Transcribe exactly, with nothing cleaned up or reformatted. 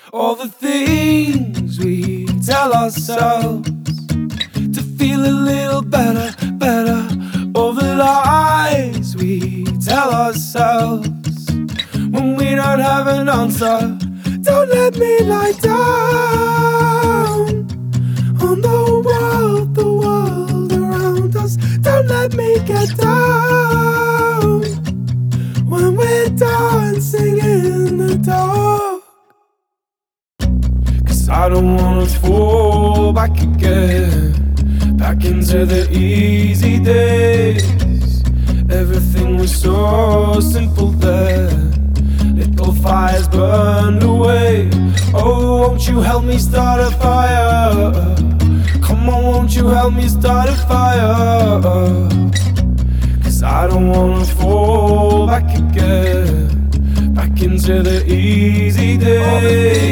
All the things we tell ourselves to feel a little better, better. All the lies we tell ourselves when we don't have an answer. Don't let me lie down on the world, the world around us. Don't let me get down when we're dancing in the dark. 'Cause I don't wanna fall back again, back into the easy days. Everything was so simple then, little fires burned away. Oh, won't you help me start a fire? Come on, won't you help me start a fire? 'Cause I don't wanna fall back again, back into the easy days.